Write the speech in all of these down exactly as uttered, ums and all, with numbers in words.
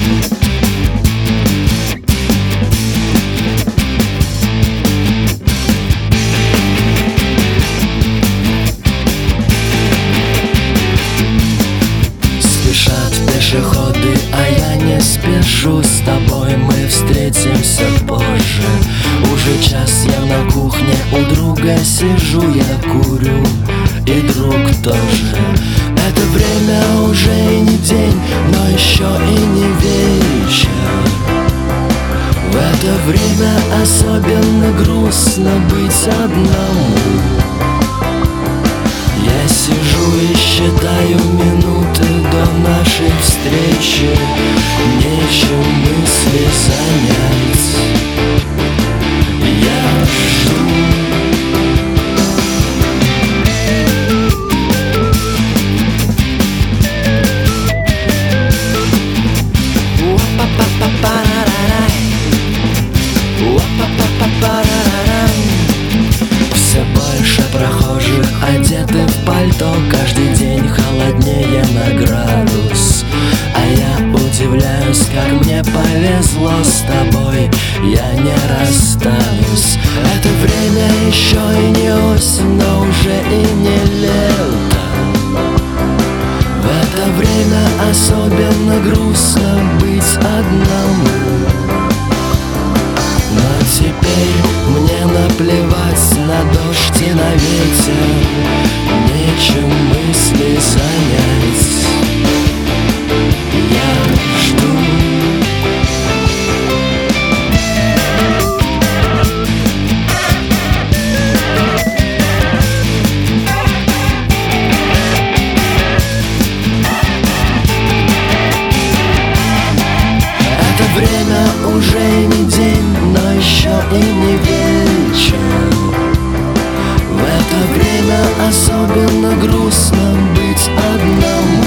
Пешеходы, а я не спешу. С тобой мы встретимся позже. Уже час я на кухне у друга сижу. Я курю, и друг тоже. Это время уже и не день, но еще и не вечер. В это время особенно грустно быть одному. Я сижу и считаю минуты до нашей встречи. Нечем мысли занять. Я жду. Все больше прохожих одеты в пальто. Каждый день холоднее на градус. А я удивляюсь, как мне повезло с тобой. Я не расстанусь. Это время еще и не осень, но уже и не лето. В это время особенно грустно быть одному. Но теперь мне наплевать на дождь и на ветер. Нечем мысли занять. Я жду. Это время уже и не день, но еще и не вечер. В это время особенно грустно быть одному.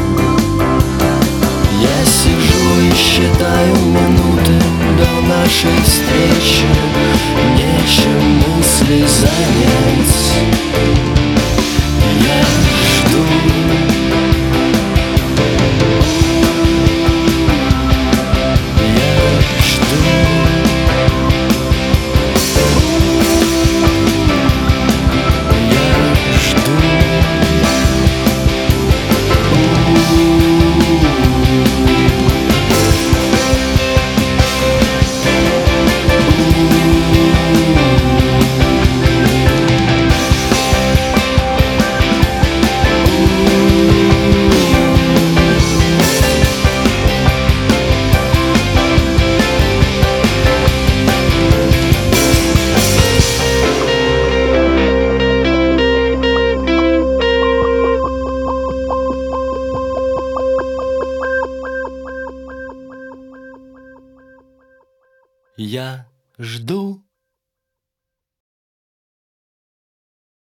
Я сижу и считаю минуты до нашей встречи. Нечем мысли занять. Я жду. Я жду.